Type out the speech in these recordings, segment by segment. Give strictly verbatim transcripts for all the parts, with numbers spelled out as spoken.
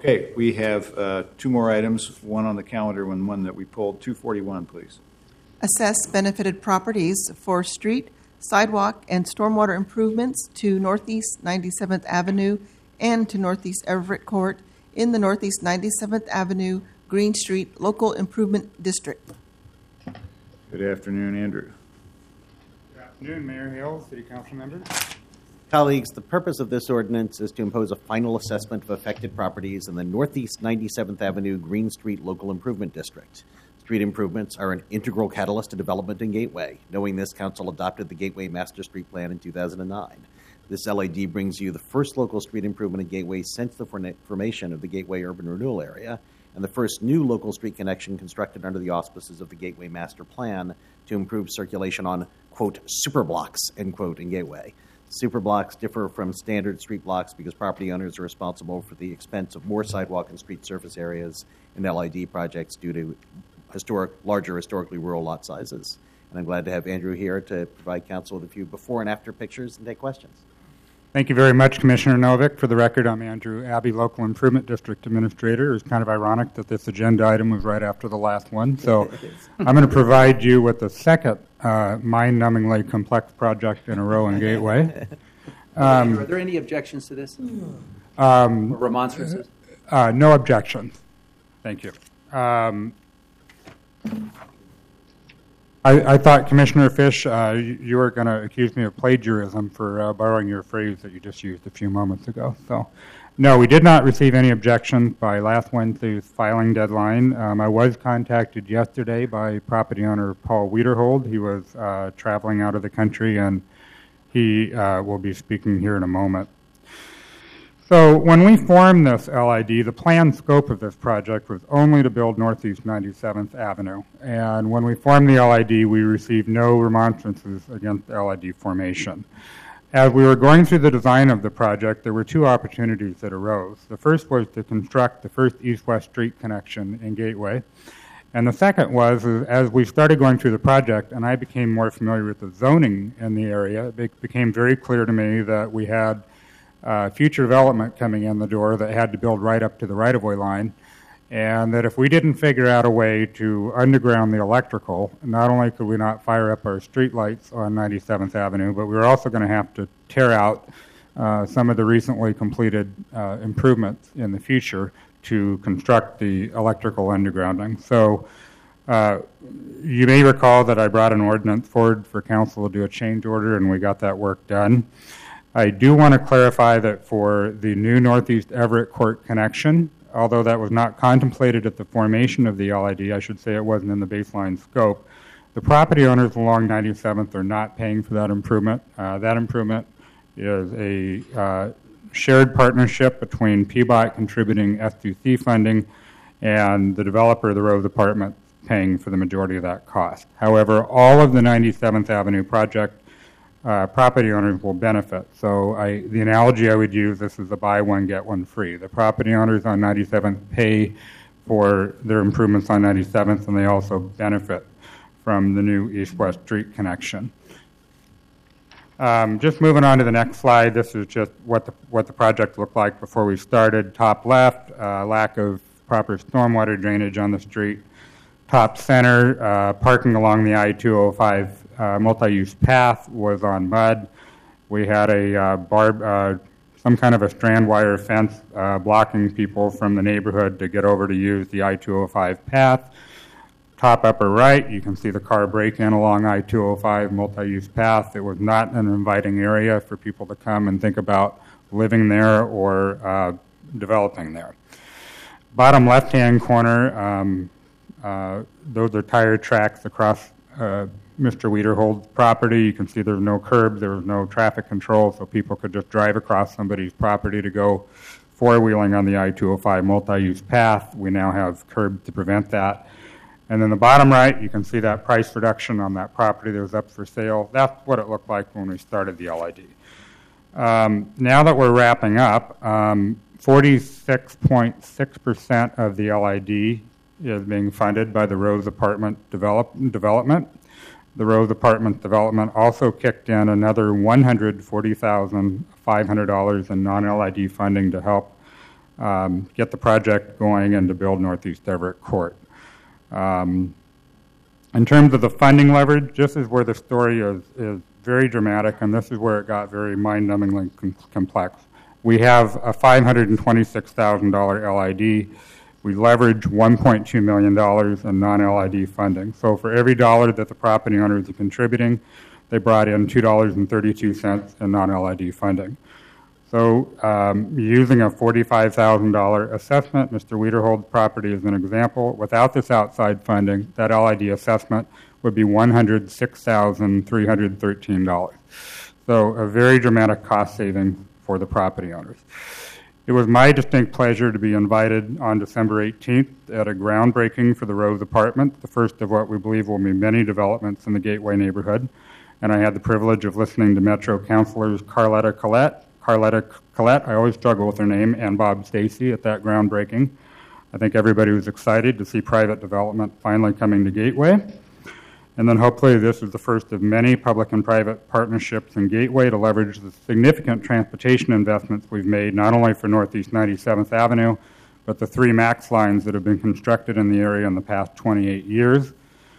Okay, we have uh, two more items, one on the calendar and one that we pulled. two forty-one, please. Assess benefited properties for street, sidewalk, and stormwater improvements to Northeast ninety-seventh Avenue and to Northeast Everett Court in the Northeast ninety-seventh Avenue Green Street Local Improvement District. Good afternoon, Andrew. Good afternoon, Mayor Hill, City Council members. Colleagues, the purpose of this ordinance is to impose a final assessment of affected properties in the Northeast ninety-seventh Avenue Green Street Local Improvement District. Street improvements are an integral catalyst to development in Gateway. Knowing this, Council adopted the Gateway Master Street Plan in two thousand nine. This L I D brings you the first local street improvement in Gateway since the formation of the Gateway Urban Renewal Area, and the first new local street connection constructed under the auspices of the Gateway Master Plan to improve circulation on, quote, super blocks, end quote, in Gateway. Super blocks differ from standard street blocks because property owners are responsible for the expense of more sidewalk and street surface areas in L I D projects due to historic, larger historically rural lot sizes. And I'm glad to have Andrew here to provide council with a few before and after pictures and take questions. Thank you very much, Commissioner Novick. For the record, I'm Andrew Abbey, Local Improvement District Administrator. It's kind of ironic that this agenda item was right after the last one. So I'm going to provide you with the second uh, mind-numbingly complex project in a row in Gateway. Um, Are there any objections to this? Um, or remonstrances? Uh, no objections. Thank you. Um, I, I thought, Commissioner Fish, uh, you, you were going to accuse me of plagiarism for uh, borrowing your phrase that you just used a few moments ago. So, no, we did not receive any objections by last Wednesday's filing deadline. Um, I was contacted yesterday by property owner Paul Wiederhold. He was uh, traveling out of the country, and he uh, will be speaking here in a moment. So when we formed this L I D, the planned scope of this project was only to build Northeast ninety-seventh Avenue. And when we formed the L I D, we received no remonstrances against L I D formation. As we were going through the design of the project, there were two opportunities that arose. The first was to construct the first east-west street connection in Gateway. And the second was, as we started going through the project and I became more familiar with the zoning in the area, it became very clear to me that we had Uh, future development coming in the door that had to build right up to the right-of-way line, and that if we didn't figure out a way to underground the electrical, not only could we not fire up our street lights on ninety-seventh Avenue, but we were also going to have to tear out uh, some of the recently completed uh, improvements in the future to construct the electrical undergrounding. So uh, you may recall that I brought an ordinance forward for council to do a change order, and we got that work done. I do want to clarify that for the new Northeast Everett Court connection, although that was not contemplated at the formation of the L I D, I should say it wasn't in the baseline scope, the property owners along ninety-seventh are not paying for that improvement. Uh, that improvement is a uh, shared partnership between P B O T contributing S two C funding and the developer, the road department, paying for the majority of that cost. However, all of the ninety-seventh Avenue project Uh, property owners will benefit. So I, the analogy I would use, this is a buy one, get one free. The property owners on ninety-seventh pay for their improvements on ninety-seventh, and they also benefit from the new east-west street connection. Um, just moving on to the next slide, this is just what the, what the project looked like before we started. Top left, uh, lack of proper stormwater drainage on the street. Top center, uh, parking along the I two oh five Uh, multi-use path was on mud. We had a uh, barb, uh, some kind of a strand wire fence uh, blocking people from the neighborhood to get over to use the I two oh five path. Top upper right, you can see the car break-in along I two oh five multi-use path. It was not an inviting area for people to come and think about living there or uh, developing there. Bottom left-hand corner, um, uh, those are tire tracks across uh, Mister Wiederhold's property. You can see there's no curbs, there was no traffic control, so people could just drive across somebody's property to go four-wheeling on the I two oh five multi-use path. We now have curbs to prevent that. And then the bottom right, you can see that price reduction on that property that was up for sale. That's what it looked like when we started the L I D. Um, now that we're wrapping up, um, forty-six point six percent of the L I D is being funded by the Rose Apartment develop, Development. The Rose Apartment Development also kicked in another one hundred forty thousand five hundred dollars in non-L I D funding to help um, get the project going and to build Northeast Everett Court. Um, in terms of the funding leverage, this is where the story is, is very dramatic, and this is where it got very mind-numbingly com- complex. We have a five hundred twenty-six thousand dollars L I D. We leverage one point two million dollars in non-L I D funding. So for every dollar that the property owners are contributing, they brought in two dollars and thirty-two cents in non-L I D funding. So um, using a forty-five thousand dollars assessment, Mister Wiederhold's property is an example. Without this outside funding, that L I D assessment would be one hundred six thousand three hundred thirteen dollars. So a very dramatic cost saving for the property owners. It was my distinct pleasure to be invited on December eighteenth at a groundbreaking for the Rose Apartment, the first of what we believe will be many developments in the Gateway neighborhood. And I had the privilege of listening to Metro councilors Carletta Collette, Carletta Collette, I always struggle with her name, and Bob Stacy at that groundbreaking. I think everybody was excited to see private development finally coming to Gateway. And then hopefully this is the first of many public and private partnerships in Gateway to leverage the significant transportation investments we've made, not only for Northeast ninety-seventh Avenue, but the three MAX lines that have been constructed in the area in the past twenty-eight years.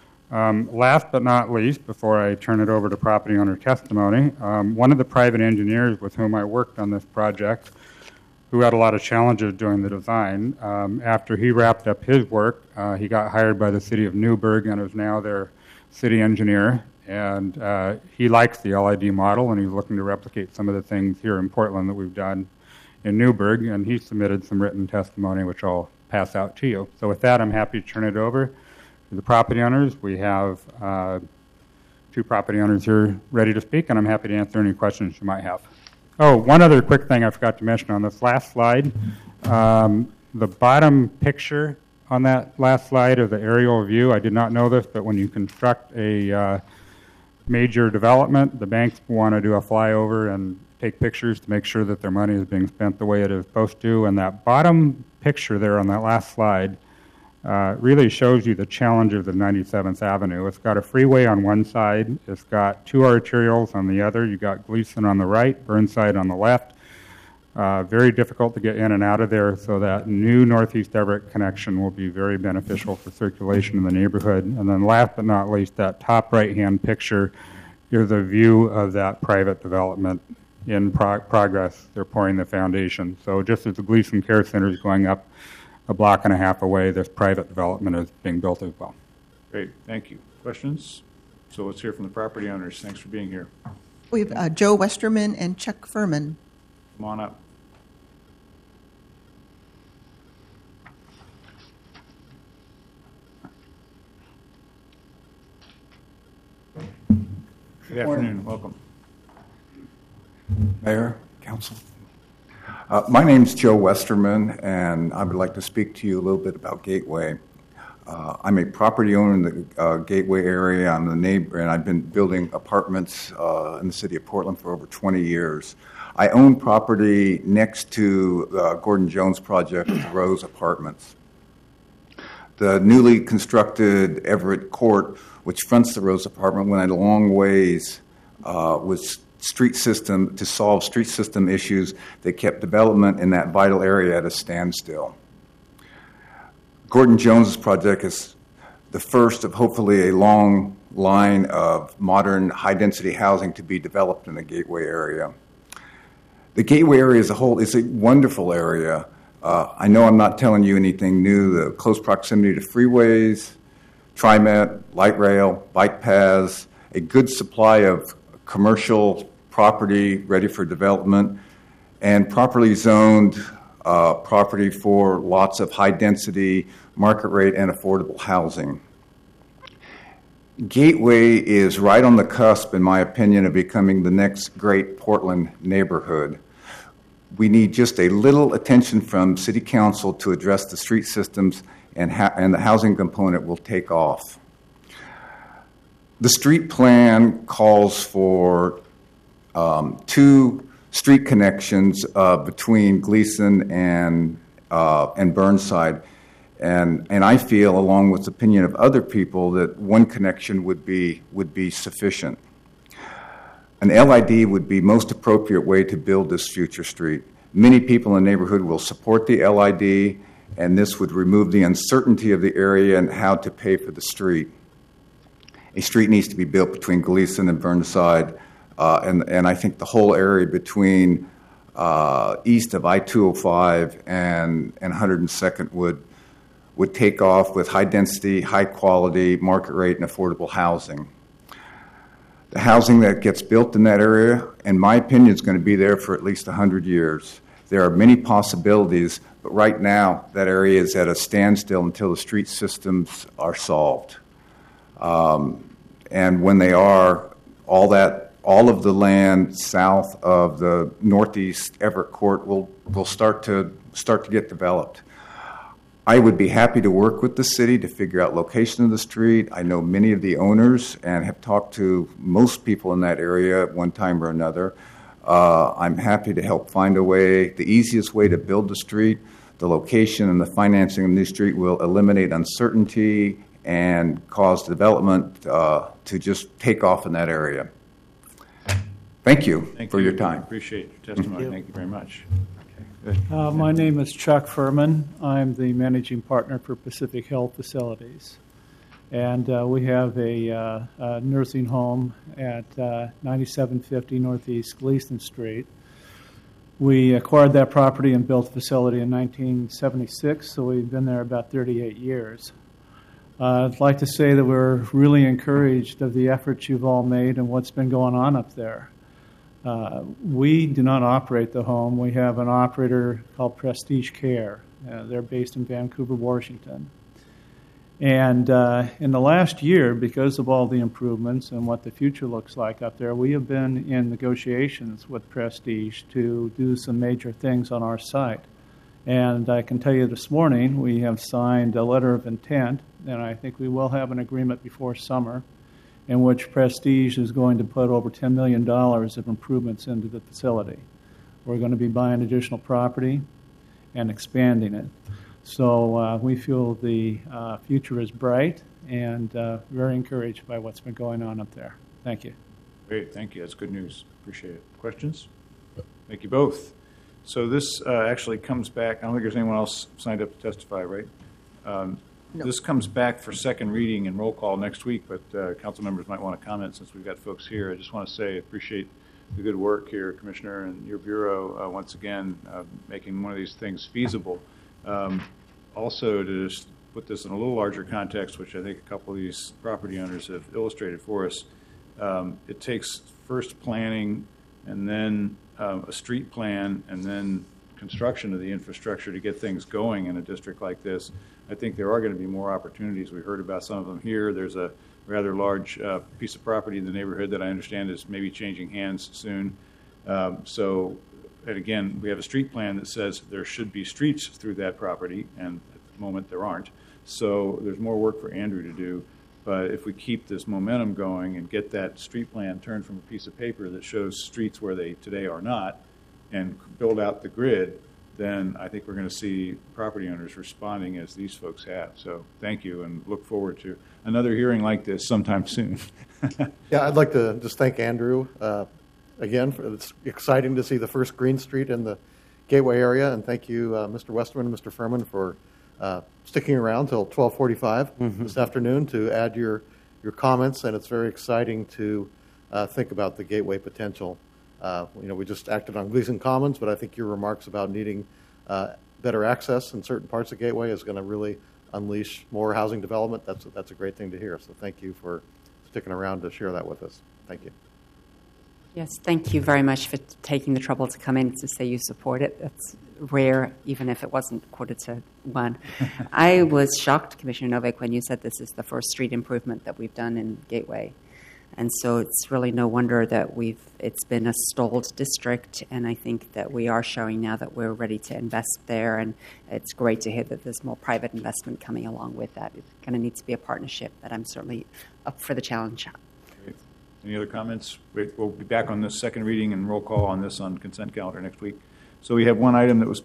Um, last but not least, before I turn it over to property owner testimony, um, one of the private engineers with whom I worked on this project, who had a lot of challenges doing the design, um, after he wrapped up his work, uh, he got hired by the city of Newburgh and is now their city engineer, and uh, he likes the L I D model, and he's looking to replicate some of the things here in Portland that we've done in Newburgh, and he submitted some written testimony, which I'll pass out to you. So with that, I'm happy to turn it over to the property owners. We have uh, two property owners here ready to speak, and I'm happy to answer any questions you might have. Oh, one other quick thing I forgot to mention on this last slide. Um, the bottom picture on that last slide of the aerial view, I did not know this, but when you construct a uh, major development, the banks want to do a flyover and take pictures to make sure that their money is being spent the way it is supposed to. And that bottom picture there on that last slide uh, really shows you the challenges of ninety-seventh Avenue. It's got a freeway on one side. It's got two arterials on the other. You've got Gleason on the right, Burnside on the left. Uh, very difficult to get in and out of there, so that new Northeast Everett connection will be very beneficial for circulation in the neighborhood. And then last but not least, that top right-hand picture is a view of that private development in pro- progress. They're pouring the foundation. So just as the Gleason Care Center is going up a block and a half away, this private development is being built as well. Great, thank you. Questions? So let's hear from the property owners. Thanks for being here. We have uh, Joe Westerman and Chuck Furman. Come on up. Good afternoon. Welcome. Mayor, Council. Uh, my name's Joe Westerman, and I would like to speak to you a little bit about Gateway. Uh, I'm a property owner in the uh, Gateway area. I'm the neighbor, and I've been building apartments uh, in the city of Portland for over twenty years. I own property next to uh, Gordon Jones project, the Rose Apartments. The newly constructed Everett Court, which fronts the Rose Apartment, went a long ways uh, with street system to solve street system issues that kept development in that vital area at a standstill. Gordon Jones's project is the first of hopefully a long line of modern high-density housing to be developed in the Gateway area. The Gateway area as a whole is a wonderful area. Uh, I know I'm not telling you anything new. The close proximity to freeways, TriMet, light rail, bike paths, a good supply of commercial property ready for development, and properly zoned uh, property for lots of high-density, market rate, and affordable housing. Gateway is right on the cusp, in my opinion, of becoming the next great Portland neighborhood. We need just a little attention from City Council to address the street systems, and, ha- and the housing component will take off. The street plan calls for um, two street connections uh, between Gleason and uh, and Burnside, and and I feel, along with the opinion of other people, that one connection would be would be sufficient. An L I D would be most appropriate way to build this future street. Many people in the neighborhood will support the L I D, and this would remove the uncertainty of the area and how to pay for the street. A street needs to be built between Gleason and Burnside, uh, and, and I think the whole area between uh, east of I two oh five and, and one hundred second would, would take off with high density, high quality, market rate, and affordable housing. The housing that gets built in that area, in my opinion, is going to be there for at least one hundred years. There are many possibilities, but right now that area is at a standstill until the street systems are solved. Um, and when they are, all that, all of the land south of the northeast Everett Court will will start to start to get developed. I would be happy to work with the city to figure out location of the street. I know many of the owners and have talked to most people in that area at one time or another. Uh, I'm happy to help find a way, the easiest way to build the street. The location and the financing of the new street will eliminate uncertainty and cause development uh, to just take off in that area. Thank you Thank for you. your time. Appreciate your testimony. Thank you very much. Uh, my name is Chuck Furman. I'm the managing partner for Pacific Health Facilities. And uh, we have a, uh, a nursing home at uh, ninety-seven fifty Northeast Gleason Street. We acquired that property and built the facility in nineteen seventy-six, so we've been there about thirty-eight years. Uh, I'd like to say that we're really encouraged of the efforts you've all made and what's been going on up there. Uh, we do not operate the home. We have an operator called Prestige Care. Uh, they're based in Vancouver, Washington. And uh, in the last year, because of all the improvements and what the future looks like up there, we have been in negotiations with Prestige to do some major things on our site. And I can tell you this morning, we have signed a letter of intent, and I think we will have an agreement before summer, in which Prestige is going to put over ten million dollars of improvements into the facility. We're going to be buying additional property and expanding it. So uh, we feel the uh, future is bright and uh, very encouraged by what's been going on up there. Thank you. Great, thank you. That's good news. Appreciate it. Questions? Thank you both. So this uh, actually comes back. I don't think there's anyone else signed up to testify, right? Um, No. This comes back for second reading and roll call next week, but uh, council members might want to comment since we've got folks here. I just want to say I appreciate the good work here, Commissioner, and your Bureau, uh, once again, uh, making one of these things feasible. Um, also, to just put this in a little larger context, which I think a couple of these property owners have illustrated for us, um, it takes first planning and then uh, a street plan and then construction of the infrastructure to get things going in a district like this. I think there are going to be more opportunities. We heard about some of them here. There's a rather large uh, piece of property in the neighborhood that I understand is maybe changing hands soon. Um, so, and again, we have a street plan that says there should be streets through that property, and at the moment there aren't. So there's more work for Andrew to do. But if we keep this momentum going and get that street plan turned from a piece of paper that shows streets where they today are not and build out the grid, then I think we're going to see property owners responding as these folks have. So thank you, and look forward to another hearing like this sometime soon. Yeah, I'd like to just thank Andrew uh, again. For, it's exciting to see the first Green Street in the Gateway area, and thank you, uh, Mister Westerman and Mister Furman, for uh, sticking around till twelve forty-five mm-hmm. this afternoon to add your, your comments, and it's very exciting to uh, think about the Gateway potential. Uh, you know, we just acted on Gleason Commons, but I think your remarks about needing uh, better access in certain parts of Gateway is going to really unleash more housing development. That's that's a great thing to hear. So thank you for sticking around to share that with us. Thank you. Yes, thank you very much for taking the trouble to come in to say you support it. That's rare, even if it wasn't quarter to one. I was shocked, Commissioner Novick, when you said this is the first street improvement that we've done in Gateway. And so it's really no wonder that we've it's been a stalled district, and I think that we are showing now that we're ready to invest there, and it's great to hear that there's more private investment coming along with that. It's going to need to be a partnership, but I'm certainly up for the challenge. Great. Any other comments? We'll be back on this second reading and roll call on this on consent calendar next week. So we have one item that was